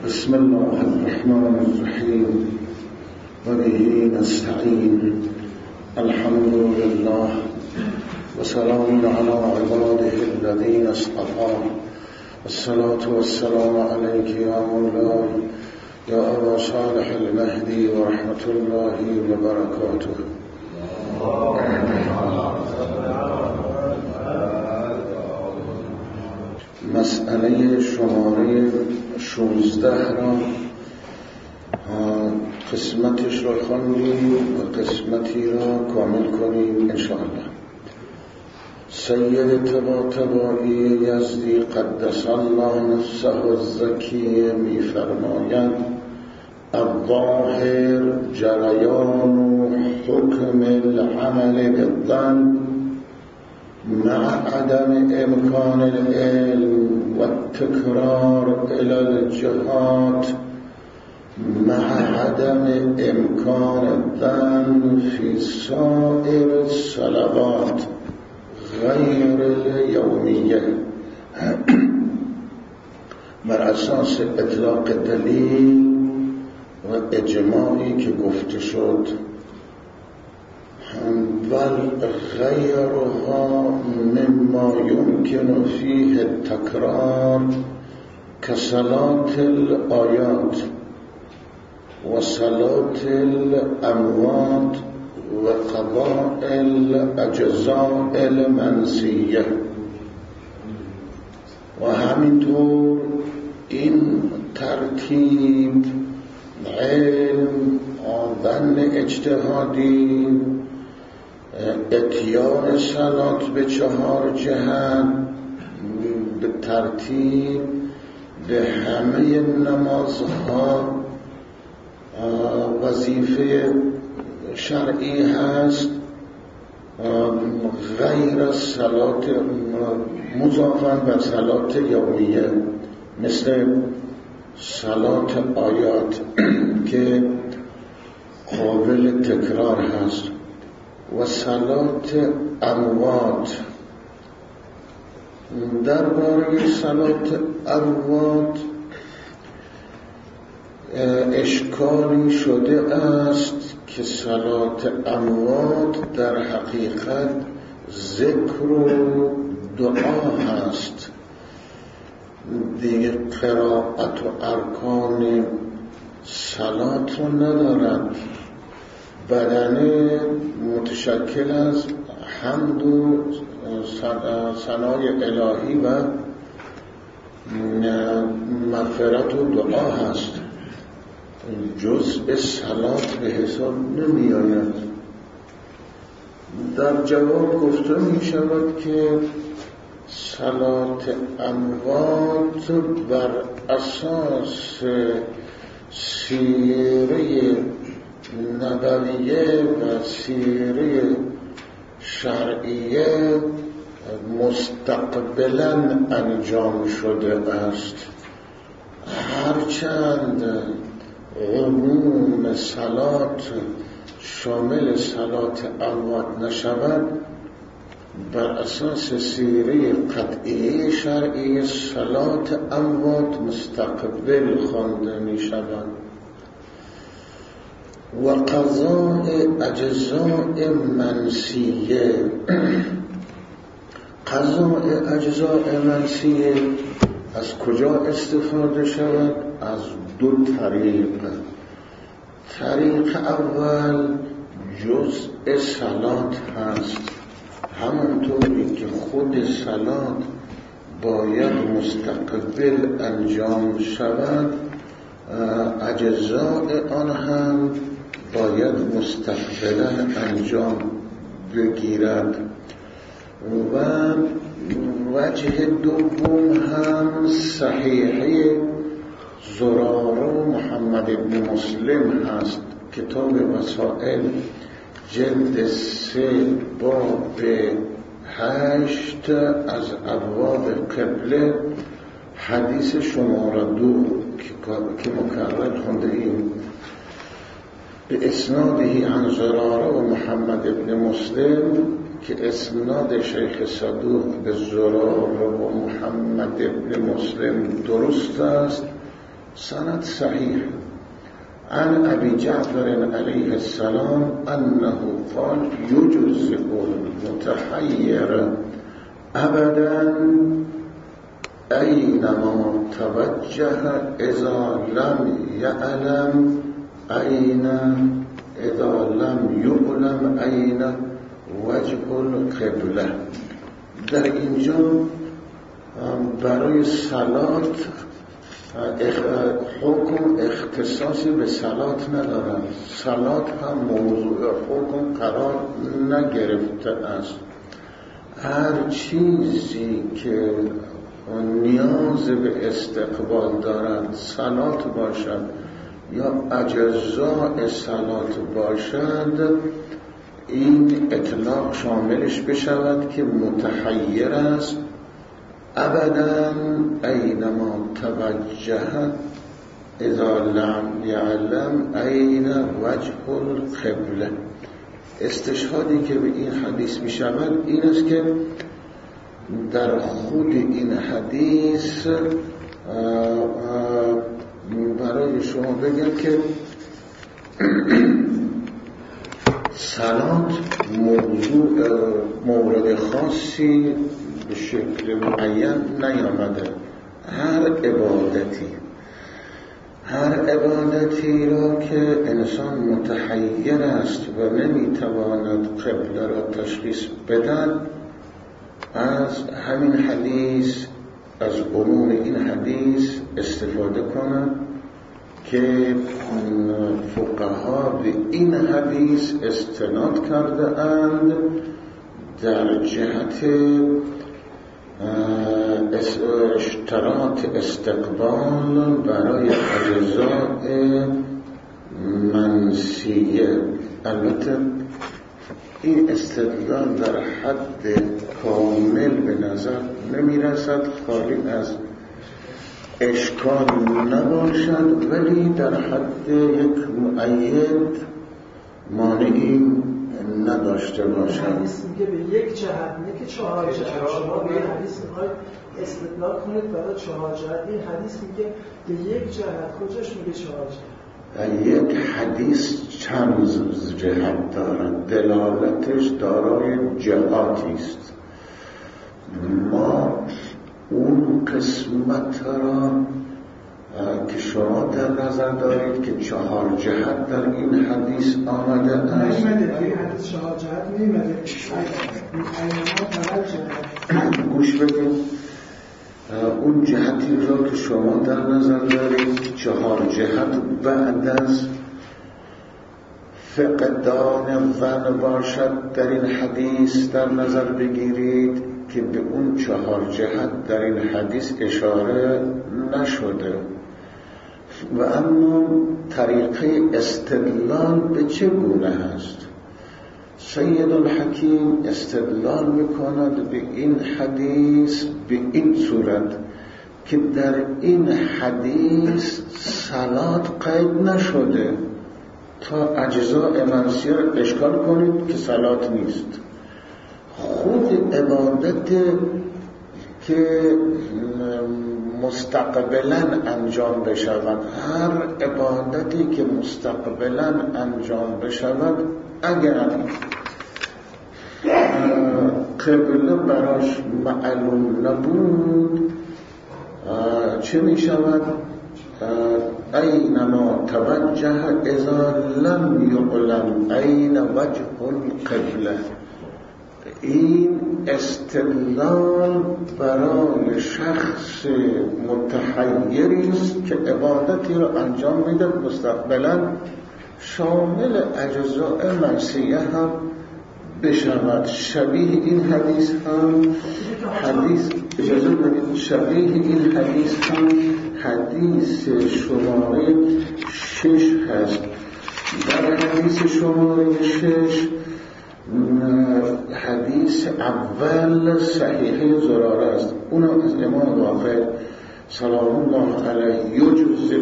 بسم الله الرحمن الرحيم وبه نستعين الحمد لله وسلام على عباده الذين اصطفى الصلاة والسلام عليك يا مولاي يا أبا صالح المهدي ورحمة الله وبركاته. مسئله شماره 16 را قسمتش را خواندیم و قسمتی را کامل کنیم انشاءالله. سید طباطبایی یزدی قدس الله نفسه الزکی می فرماید الظاهر جریان و حکم العمل بالظن مع عدم امکان العلم و التکرار الى الجهات مع عدم امکان الظن فی سائر الصلوات غیر الیومیه. بر اساس اطلاق دلیل و اجماعی که گفته شد بل غیرها مما یمکن فیه التکرار کصلات الآیات و صلات الاموات و قضاء الاجزاء المنسیه. و همینطور این ترتیب علم آدن اجتهادی اتیان صلات به 4 جهت به ترتیب به همه نمازها وظیفه شرعی هست غیر صلات مضافاً به صلات یومیه مثل صلات آیات که قابل تکرار هست و صلات اموات. درباره صلات اموات اشکالی شده است که صلات اموات در حقیقت ذکر و دعا هست دیگه، قرائت و ارکان صلات رو ندارد. بدن متشکل از حمد و ثنای الهی و مغفرت و دعا هست، جزء صلات به حساب نمی آید. در جواب گفته می شود که صلات اموات بر اساس سیره نبویه و سیره شرعیه مستقبلا انجام شده است. هرچند عموم صلات شامل صلات اموات نشود، بر اساس سیره قطعی شرعی صلات اموات مستقبل خوانده می شود. و قضاء اجزاء منسیه، قضاء اجزاء منسیه از کجا استفاده شود؟ از 2 طریق. طریق اول جزء صلات هست، همونطوری که خود صلات باید مستقبل انجام شود، اجزاء آن هم باید مستقبلا انجام بگیرد. و وجه دوم هم صحیحه زراره و محمد ابن مسلم هست، کتاب مسائل جلد 3 باب 8 از ابواب قبله، حدیث شماره 2 که مکرر خونده ایم به اسناده عن زراره و محمد ابن مسلم که اسناد شیخ صدوق به زراره و محمد ابن مسلم درست است، سند صحیح. عن ابی جعفر علیه السلام انه قال یجزئ المتحیر ابدا اینما توجه اذا لم یعلم این اذا لم یعلم این وجه القبله. در اینجا برای صلات حکم اختصاصی به صلات ندارد. صلات هم موضوع حکم قرار نگرفته است. هر چیزی که نیاز به استقبال دارد، صلات باشد یا اجزاء صلات باشد، این اطلاق شاملش بشود که متحیر است. ابدا اینما توجه اذا لم یعلم این وجه القبله. استشهادی که به این حدیث می شود این است که در خود این حدیث برای شما بگم که صلات مورد خاصی به شکل معین نیامده. هر عبادتی را که انسان متحیر است و نمیتواند قبله را تشخیص بدهد، از همین حدیث، از عموم این حدیث استفاده کنند که فقها به این حدیث استناد کرده اند در جهت اشتراط استقبال برای اجزاء منسیه. البته این استدلال در حد کامل به نظر نمی رسد، خالی از اشکال نباشد، ولی در حد یک مؤید مانعی نداشته باشد. حدیث میگه به یک جهت، نه که 4 جهت. شما به حدیث میخواید استدلال کنید برای 4 جهت. این حدیث میگه به یک جهت. کجاش میگه 4 جهت؟ یک حدیث چند جهت دارد، دلالتش دارای جهاتی است. ما اون قسمت را که شما در نظر دارید که 4 جهت در این حدیث آمده است، نیمده این حدیث 4 جهت نیمده. گوش بدید، اون جهتی را که شما در نظر دارید 4 جهت بعد از فقدان ون باشد در این حدیث در نظر بگیرید که به اون 4 جهت در این حدیث اشاره نشده. و اما طریقه استدلال به چه گونه هست؟ سید الحکیم استدلال میکند به این حدیث به این صورت که در این حدیث صلات قید نشده. تا اجزاء منسیه را اشکال کنید که صلات نیست. خود عبادت که مستقبلا انجام بشود، هر عبادتی که مستقبلا انجام بشود، اگر قبله براش معلوم نبود چه می شود؟ اینما توجه اذا لم یعلم این وجه القبله. این استدلال برای شخص متحیری است که عبادتی را انجام میده مستقبلا شامل اجزاء منسیه هم بشود. شبیه این حدیث هم حدیث شماره 6 هست. در حدیث شماره 6 حدیث اول صحیحه زراره است. اون از امام واقع سلام الله علیه یجزئ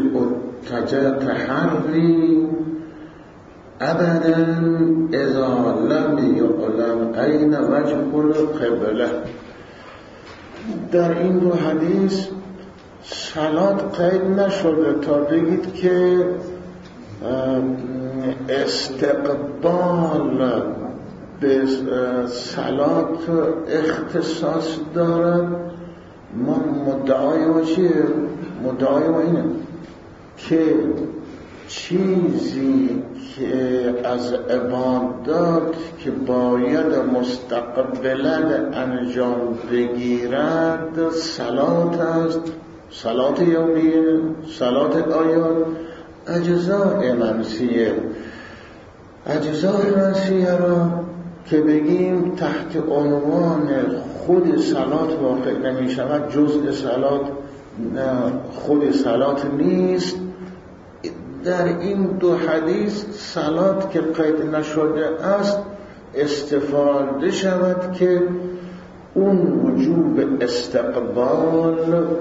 التحری ابدا اذا لم یعلم این وجه القبله. در این دو حدیث صلات قید نشده تا بگید که استقبال به صلات اختصاص دارد. ما مدعای ما چیه؟ مدعای ما اینه که چیزی که از عبادات که باید مستقبلا انجام بگیرد صلات است، صلات یومیه، صلات آیات، اجزای منسیه را که بگیم تحت عنوان خود صلات واقع نمی شود، جزء صلات خود صلات نیست. در این دو حدیث صلات که قید نشده است استفاده شود که اون وجوب استقبال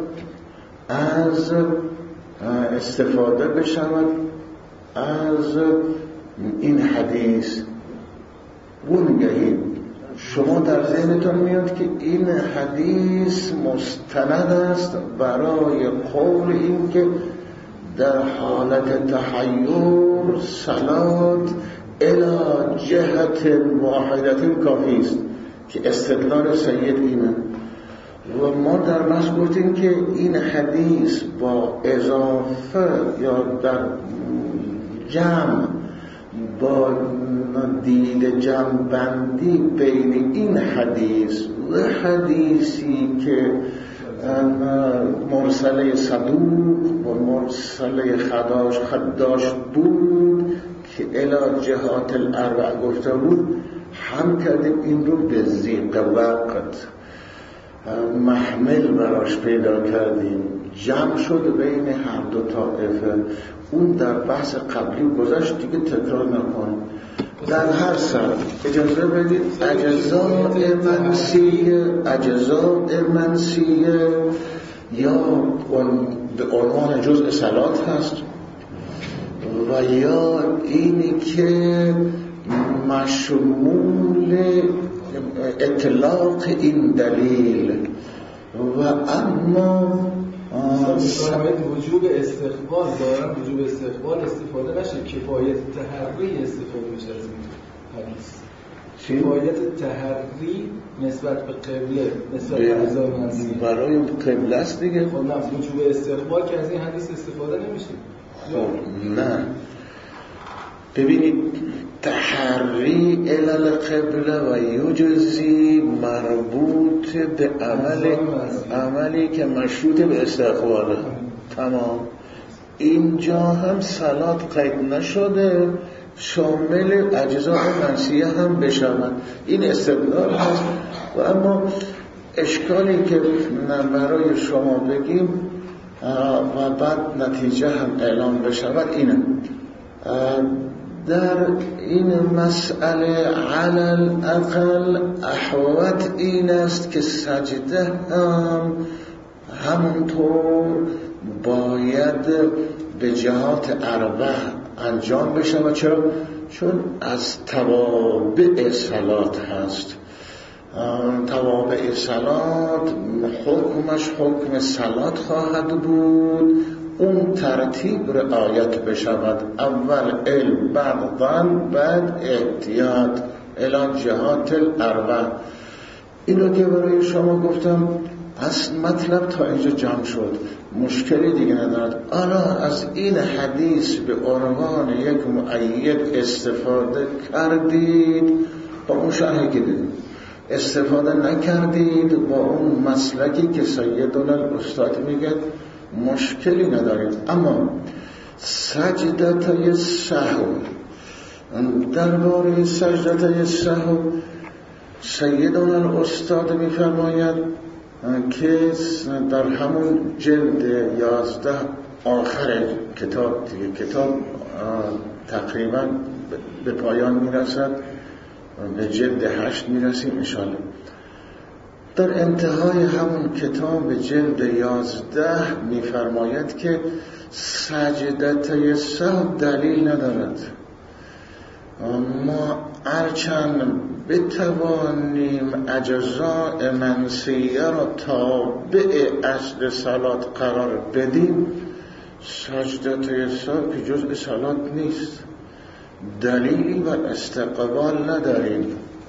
از استفاده بشود از این حدیث. بونگهید شما در ذهنتون میاد که این حدیث مستند است برای قول این که در حالت تحیر صلات الى جهت واحدت کافی است که استدلال سید اینه. و ما در بحث گفتیم که این حدیث با اضافه یا در جمع با دید جمع بندی بین این حدیث و حدیثی که مرسله صدوق و مرسله خداش بود که الی جهات الاربع گفته بود، هم کردیم این رو به ضیق وقت محمل براش پیدا کردیم، جمع شد بین هر دو طائفه. اون در بحث قبلی گذشت، دیگه تکرار نکنم. در هر سر اجازه بدید اجزاء منسیه یا به عنوان جزء صلات هست و یا اینی که مشمول اطلاق این دلیل و اما وجوب استقبال دارن، وجوب استقبال استفاده نشه، کفایت تحری استفاده میشه از این حدیث. کفایت تحری نسبت به قبله، نسبت به اعضای منسیه برای قبله است دیگه. خب نه، وجوب استقبال که از این حدیث استفاده نمیشه. خب نه، ببینید تحری الال قبله و یجزی مربوط به عملی که مشروط به استقباله. تمام. اینجا هم صلات قید نشده، شامل اجزاء منسیه هم بشود. این استدلال هست. و اما اشکالی که برای شما بگیم و بعد نتیجه هم اعلام بشود اینه، در این مسئله علل اقل احوت این است که سجده هم همونطور باید به جهات اربع انجام بشه. و چرا؟ چون از توابع صلات هست. توابع صلات حکمش حکم صلات خواهد بود، اون ترتیب رعایت بشود. اول علم، بعد ظن، بعد احتیاط الان جهات الاربع. اینو که برای شما گفتم اصل مطلب تا اینجا جمع شد، مشکلی دیگه ندارد. حالا از این حدیث به عنوان یک مؤید استفاده کردید با اون شرحی که دیدید، استفاده نکردید با اون مسلکی که سیدنا الاستاد میگه، مشکلی نداریم. اما سجدتای سهو، درباره سجدتای سهو سیدنا الاستاد میفرماید که در همون جلد 11 آخر کتاب دیگه، کتاب تقریبا به پایان میرسد، به جلد 8 میرسیم انشاءالله. در انتهای همون کتاب جلد 11 میفرماید که سجدتای سهو دلیل ندارد. ما هرچند بتوانیم اجزاء منسیه را تابع اصل صلات قرار بدیم، سجده سهو که جزء صلات نیست، دلیلی و استقبال نداریم.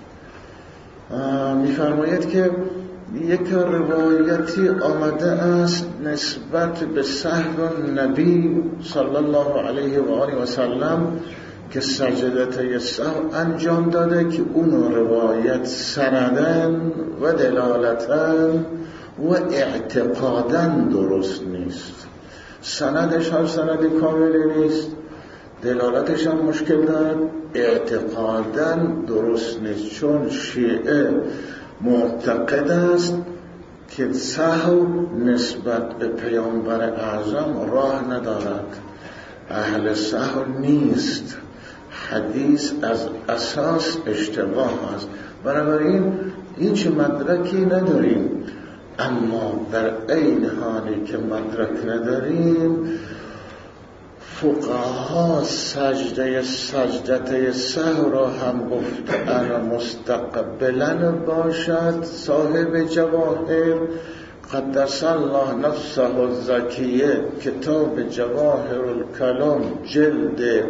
می‌فرماید که یک روایتی آمده است نسبت به سهو نبی صلی الله علیه و آله و سلم که سجده سهو انجام داده که اون روایت سندن و دلالتن و اعتقادن درست نیست. سندش هم سند کاملی نیست، دلالتش هم مشکل دارد، اعتقادن درست نیست، چون شیعه معتقد است که سهو نسبت به پیامبر اعظم راه ندارد، اهل سهو نیست، حدیث از اساس اشتباه است. بنابراین هیچ مدرکی نداریم، اما در عین حالی که مدرک نداریم، فقها سجده سهو را هم گفتن مستقبلا باشد. صاحب جواهر قدس الله نفسه الزکیه کتاب جواهر الکلام جلد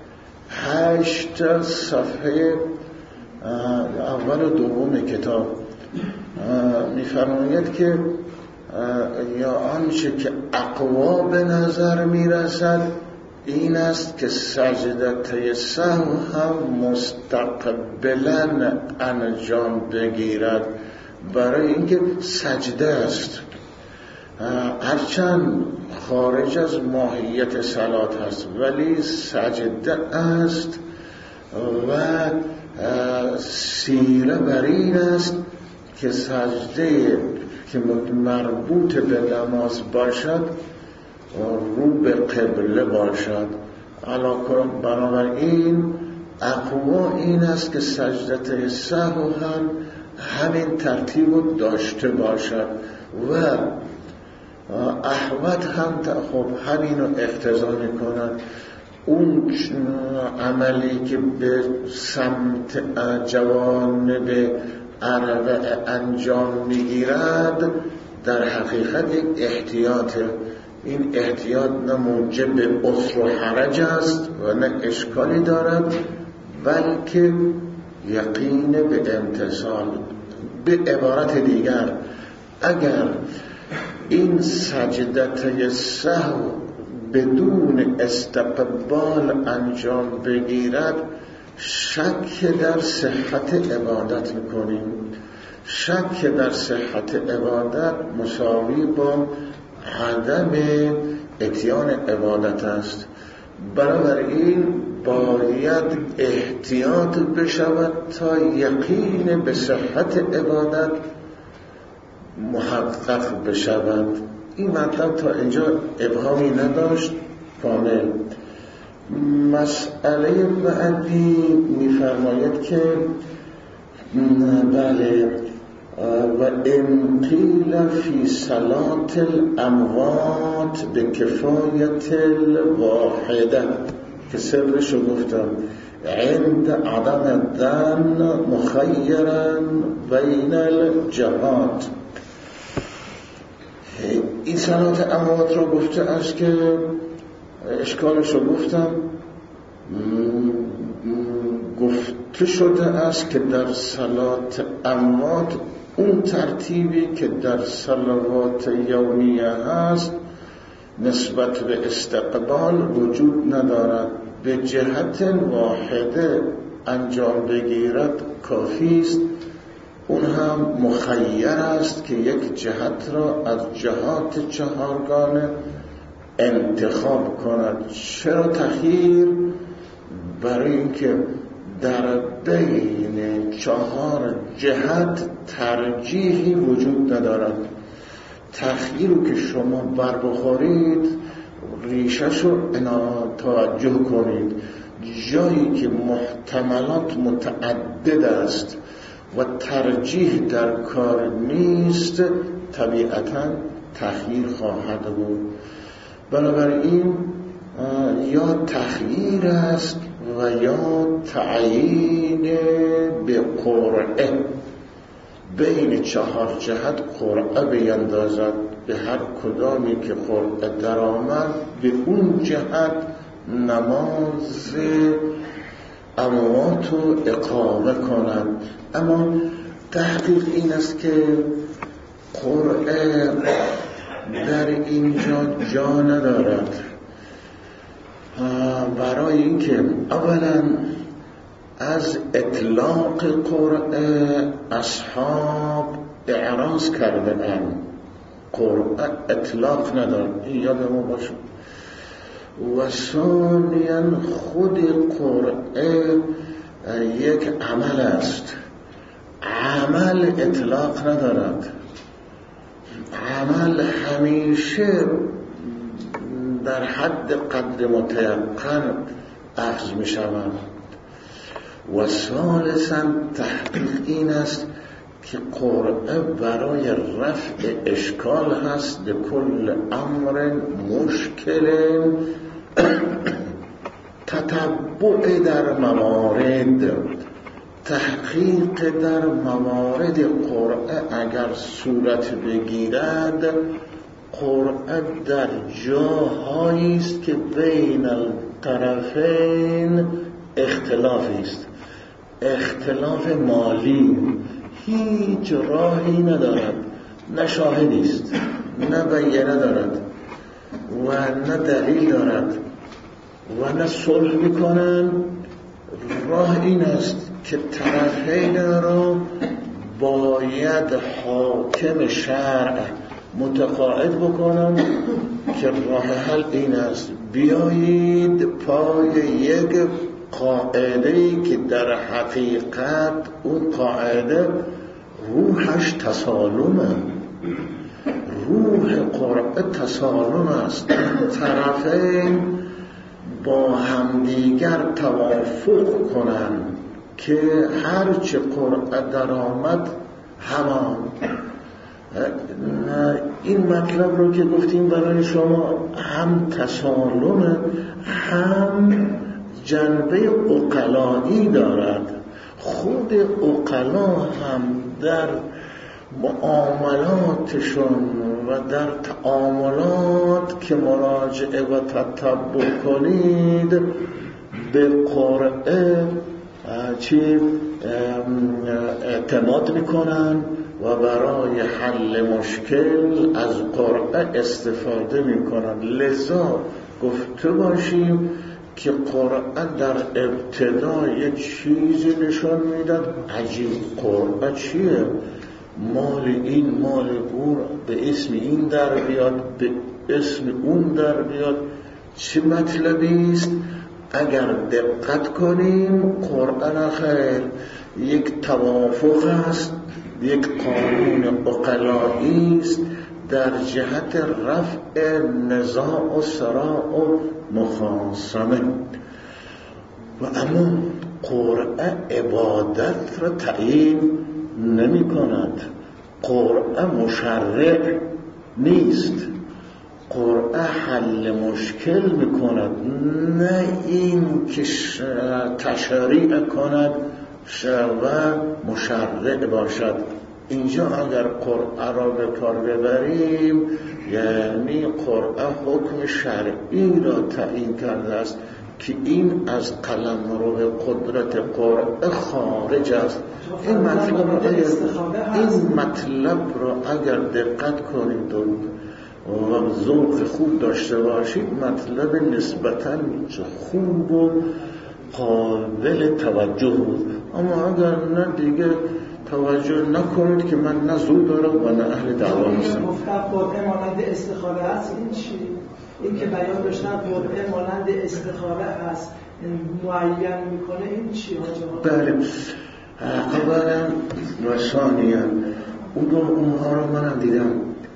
8 صفحه اول و دوم کتاب می‌فرماید که یا آنچه که اقوا به نظر میرسد این است که سجده سهو هم مستقبلا انجام بگیرد، برای اینکه سجده است، هرچند خارج از ماهیت صلات هست ولی سجده است و سیره بر این است که سجده که مربوط به نماز باشد رو به قبله باشد. بنابراین اقوا این است که سجده سهو هم همین ترتیب رو داشته باشد و احوط هم خب همین رو اقتضا می‌کند. اون عملی که به سمت جوانب عربه انجام میگیرد در حقیقت یک احتیاطه. این احتیاط نه موجب عسر و حرج است و نه اشکالی دارد، بلکه یقین به امتثال. به عبارت دیگر اگر این سجده سهو بدون استقبال انجام بگیرد شک در صحت عبادت میکنیم. شک در صحت عبادت مساوی با عدم اتیان عبادت است. بنابراین باید احتیاط بشود تا یقین به صحت عبادت محقق بشود. این مطلب تا اینجا ابهامی نداشت، کامل. مسئله بعدی می‌فرماید که بله و ان قیل فی صلاة الاموات به کفایت الواحده که سرشو گفتم عند عدم الظن مخیرا بین الجهات. این صلاة اموات رو گفته است که اشکالش رو گفتم، گفته شده است که در صلاة اموات اون ترتیبی که در صلوات یومیه هست نسبت به استقبال وجود ندارد، به جهت واحده انجام بگیرد کافی است. اون هم مخیر است که یک جهت را از جهات چهارگانه انتخاب کند. چرا تخییر؟ برای اینکه در بین 4 جهت ترجیحی وجود ندارد. تخییر که شما بر بخورید ریشش رو توجه کنید. جایی که محتملات متعدد است و ترجیح در کار نیست طبیعتاً تخییر خواهد بود. بنابراین یا تخییر است و یا تعیین به قرعه، بین 4 جهت قرعه بیندازد، به هر کدامی که قرعه در آمد به اون جهت نماز اموات رو اقامه کنند. اما تحقیق این است که قرعه در اینجا جا ندارد، برای اینکه اولا از اطلاق قرعه اصحاب اعراض کردن، قرعه اطلاق ندارد، این یادمون باشه. و ثانیاً خود قرعه یک عمل است، عمل اطلاق ندارد، عمل همیشه در حد قدر متيقن اخذ می شود. و ثالثاً تحقیق این است که قرعه برای رفع اشکال هست، لکل امر مشکل تتبع در موارد، تحقیق در موارد قرعه اگر صورت بگیرد، قرعه در جاهایی است که بین الطرفین اختلافی است، اختلاف مالی، هیچ راهی ندارد، نه شاهدی است، نه بینه دارد و نه دلیل دارد و نه صلح میکنن. راه این است که طرفین را باید حاکم شرع متقاعد بکنن که راه حل این است، بیایید پای یک قاعده‌ای که در حقیقت اون قاعده روحش تسالمه، روح قرعه تسالم است، طرفین با همدیگر توافق کنن که هرچه قرعه در آمد همان. این مطلب رو که گفتیم برای شما هم تسالم هم جنبه عقلایی دارد. خود عقلا هم در معاملاتشون و در تعاملات که مراجعه و تتبع کنید به قرعه اعتماد میکنن و برای حل مشکل از قرعه استفاده میکنن. لذا گفته باشیم که قرعه در ابتدا یه چیزی نشان میداد، عجیب قرعه چیه؟ مال این مال اون به اسم این در بیاد، به اسم اون در بیاد، چه مطلبی است؟ اگر دقت کنیم قرآن خیر یک توافق است، یک قانون عقلایی است در جهت رفع نزاع و صراع و مخاصمه. و اما قرآن عبادت را تعیین نمی کند، قرآن مشرع نیست، قرآن حل مشکل می کند، نه این که تشریع کند و مشرع باشد. اینجا اگر قرآن را به کار ببریم یعنی قرآن حکم شرعی را تعیین کرده است که این از قلمرو قدرت قرآن خارج است. این مطلب را اگر دقت کنید و ذوق خوب داشته باشید، مطلب نسبتاً خوب و قابل توجه بود. اما اگر نه دیگه توجه نکنید که من نه زود دارم و نه اهل دعوا نیستم. گفتم قرعه مانند استخاره هست، این چی؟ این که بیان داشتن قرعه مانند استخاره هست معین میکنه، این چی ها؟ بله، اولا و ثانیا اونها رو منم دیدم،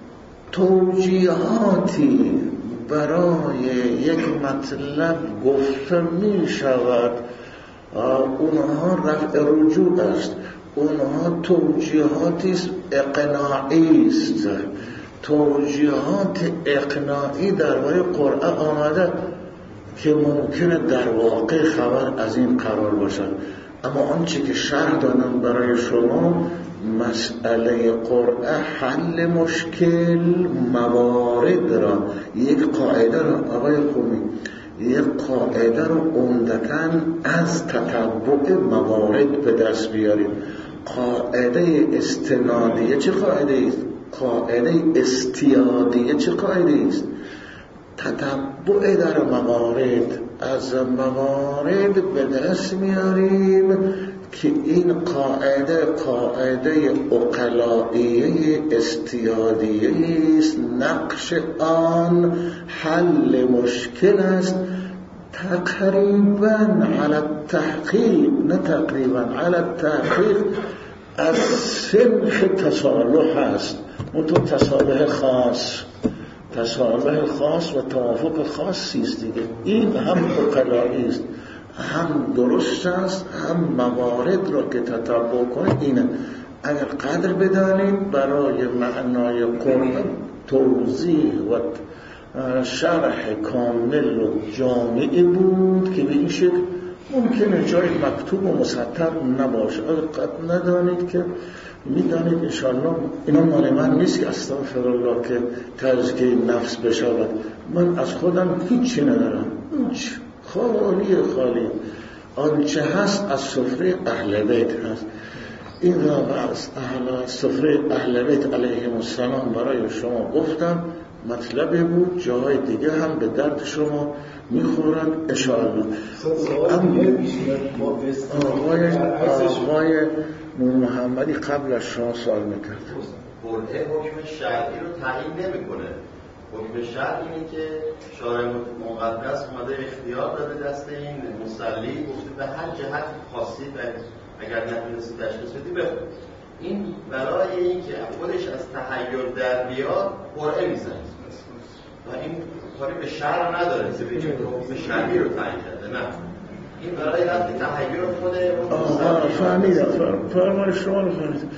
توجیهاتی برای یک مطلب گفته می شود، اونها رفع رجوع است، اونها توجیهاتی اقناعی است. توجیهات اقناعی درباره قرآن آمده، که ممکنه در واقع خبر از این قرار باشد. اما آنچه که شرح دادم برای شما مسئله قرعه حل مشکل موارد را، یک قاعده را آقای خوبی، یک قاعده را عمدتاً از تتبع موارد به دست بیارید. قاعده استنادیه چه قاعده است؟ قاعده استیادیه چه قاعده است؟ تتبع در موارد، از موارد به دست میاریم که این قاعده عقلائیه استیادیه است. نقش آن حل مشکل است. تقریبا علی التحقیق، نه تقریبا علی التحقیق، از سنخ تصالح هست. منطقه تصالح خاص و توافق خاصی است دیگه. این هم عقلایی است، هم درست است، هم موارد را که تتبع کنه اینه. اگر قدر بدانید برای معنای قرآن توضیح و شرح کامل و جامعی بود که به این شکل ممکنه جای مکتوب و مسطر نباشه. اگر قدر ندانید که میدانید انشاءالله اینا مال من نیست که استغفرالله که تزکیه نفس بشود. من از خودم هیچی ندارم، هیچ، خالی. آنچه هست از سفره اهل بیت هست. این را از سفره اهل بیت علیهم السلام برای شما گفتم. مطلب بود، جاهای دیگه هم به درد شما میخورن انشاءالله. آقای نور محمدی قبل از شما سوال میکرد. قرعه حکم شرعی رو تعیین نمیکنه. حکم شرعی اینه که شارع مقدس اومده اختیار داده دست این مصلی، گفته به هر جهت خاصی و اگر نتونستی تشخیص بدی بخون. این برای این که خودش از تحیر در بیاد قرعه میزنه و این کاری به شرع نداره که بگه حکم شرعی رو تعیین کرده. نه، این برای رفت تحیر خود فهمیدم. فرمان شما رو فهمیدم.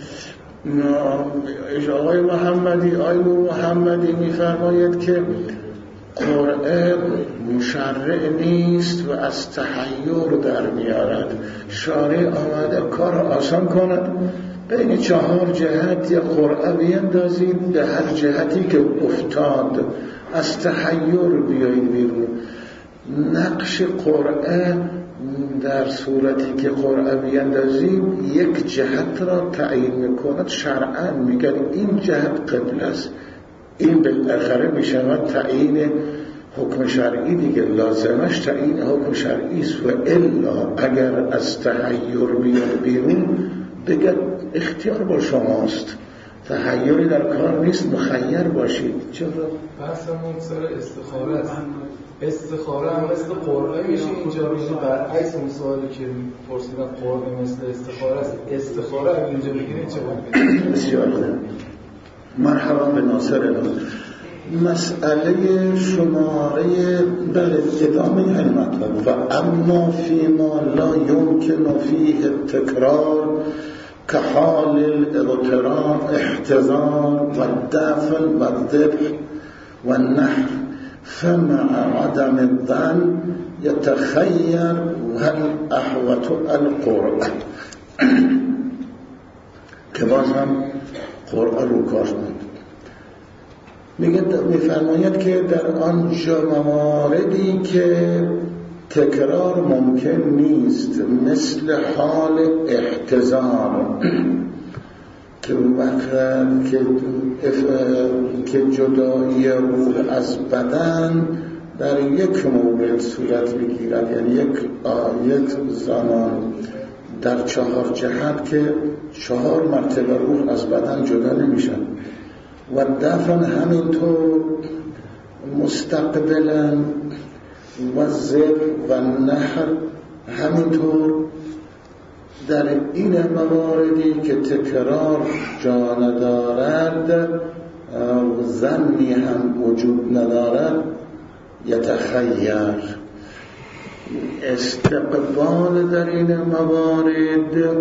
آقای محمدی، محمدی میفرماید که قرعه مشرع نیست و از تحیر در میارد. شارع آمده کار آسان کند، بین 4 جهت یا قرعه بیندازید، به هر جهتی که افتاد از تحیر بیایید بیرون. نقش قرعه در صورتی که قرعه بیندازیم یک جهت را تعیین میکند. شرعاً میگن این جهت قبله است. این بالاخره میشود تعیین حکم شرعی دیگه، لازمش تعیین حکم شرعی است. و الا اگر از تحیر بیاد بیرون بگه اختیار با شماست، تحیری در کار نیست، مخیر باشید. چرا؟ بحثمون سر استخاره است. استخاره هم مثل قرعه میشه اینجا میشه. برعکس اون سوالی که پرسیدن قرعه مثل استخاره است. استخاره اگه اینجا بگیرید چه باید؟ بسیار خوب. مرحبا به ناصر الهی. مسئله شماره بر ادامه این مطلب. و اما فیما لا یمکن فیه التکرار که حال الاغترام احتضار و دفن و ذبح و نحر فمع عدم الظن يتخير هل احوط القرآن که باز هم قرآن رو کار میفرماید که در آنجا مواردی که تکرار ممکن نیست، مثل حال احتضار که وقت که جدایی روح از بدن در یک مورد صورت میگیرد، یعنی یک زمان در 4 جهت که 4 مرتبه روح از بدن جدا نمیشن. و دفن همینطور مستقبلا و ذبح و نحر همینطور. در این مواردی که تکرار جا ندارد، ظنی هم وجود ندارد، یتخیر استقبال در این موارد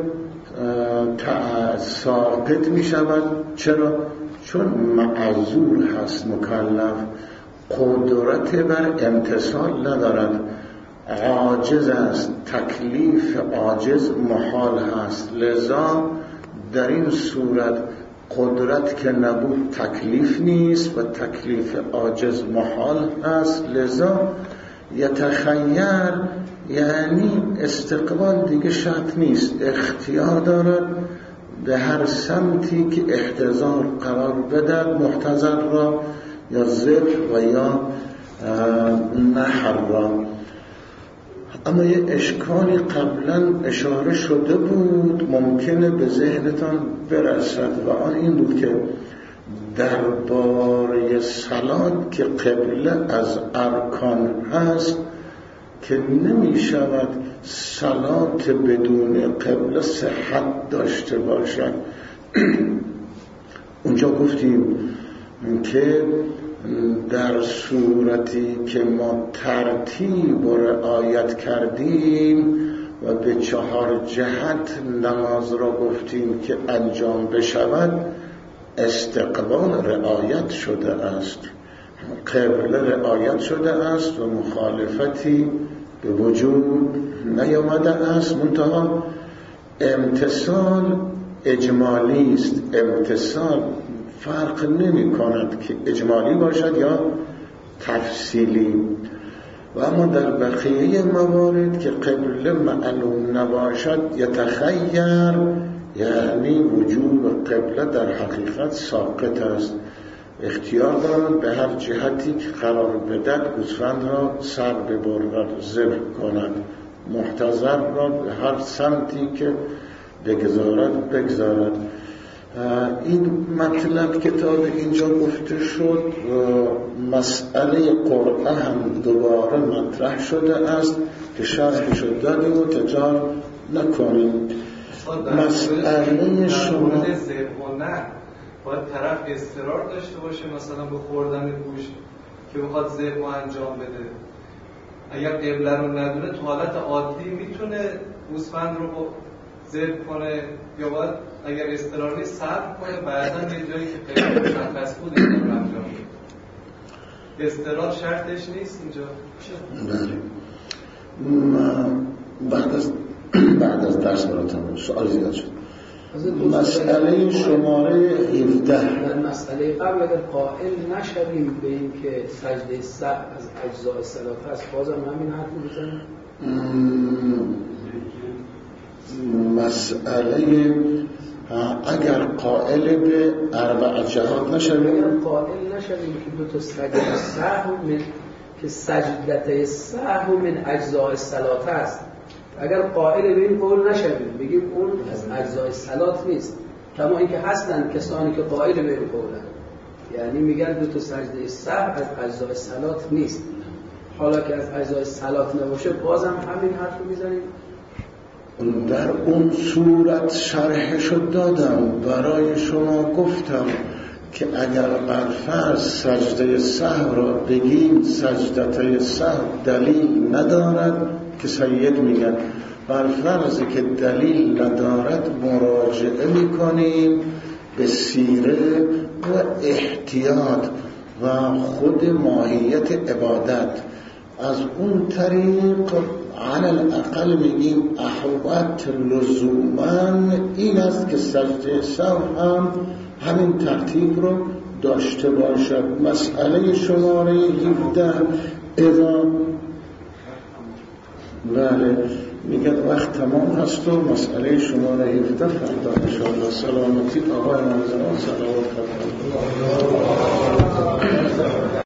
ساقط می شود. چرا؟ چون معذور هست مکلف. قدرت بر امتثال ندارد، عاجز است، تکلیف عاجز محال هست. لذا در این صورت قدرت که نبود تکلیف نیست و تکلیف عاجز محال هست. لذا یتخیر یعنی استقبال دیگه شرط نیست، اختیار دارد به هر سمتی که احتضار قرار بدهد محتضر را یا ذبح و یا نحر را. اما یه اشکالی قبلا اشاره شده بود ممکنه به ذهنتان برسد و آن این بود که درباره صلات که قبله از ارکان هست که نمی شود صلات بدون قبله صحت داشته باشد. اونجا گفتیم که در صورتی که ما ترتیب و رعایت کردیم و به 4 جهت نماز را گفتیم که انجام بشود، استقبال رعایت شده است، قبله رعایت شده است و مخالفتی به وجود نیامده است. منتها امتثال اجمالی است. امتثال فرق نمی کند که اجمالی باشد یا تفصیلی. و اما در بقیه موارد که قبله معلوم نباشد یتخیر یعنی وجوب قبله در حقیقت ساقط است، اختیار دارد به هر جهتی که قرار بدهد گوسفند را سر ببرد، ذبح کند، محتضر را به هر سمتی که بگذارد. این مطلب که تا به اینجا گفته شد مسئله قرعه هم دوباره مطرح شده است که شرحش داده و تجار نکنیم. مسئله شما باید طرف اصرار داشته باشه مثلا به خوردن گوشت که بخواد ذبح انجام بده. اگر قبله رو ندونه تو حالت عادی میتونه گوسفند رو ذبح کنه یا باید اگر اصرار نیست صبر کنه بعداً یه جایی که قبله مشخص بود این رو انجام بده. اصرار شرطش نیست اینجا. بعد از درس براتون سوال زیاد شد. مسئله شماره 17 در مسئله قبل اگر قائل نشویم به این که سجده سهو از اجزاء صلات هست بازم همین حرف میزنیم. مسئله اگر قائل به 4 جهات نشویم، اگر قائل نشویم که 2 تا سجده سهو که سجدته سهو من اجزاء صلات هست، اگر قائل به این قول نشویم بگیم اون از اجزای صلات نیست، کما اینکه هستن کسانی که قائل به این قولن، یعنی میگن 2 تا سجده سهو از اجزای صلات نیست. حالا که از اجزای صلات نباشه بازم همین حرف رو میزنیم. در اون صورت شرحشو دادم برای شما، گفتم که اگر برفرض سجده سهو را بگیم سجدته سهو دلیل ندارد که سید میگن برفرضی که دلیل ندارد مراجعه میکنیم به سیره و احتیاط و خود ماهیت عبادت. از اون طریق على الاقل میگیم احوت لزوما این است که سجده سهو هم همین ترتیب رو داشته باشد. مسئله شماره 17 اذا بله میگه وقت تمام هست و مسئله شماره 17 فردا انشاءالله. سلامتی آقای منظران صلوات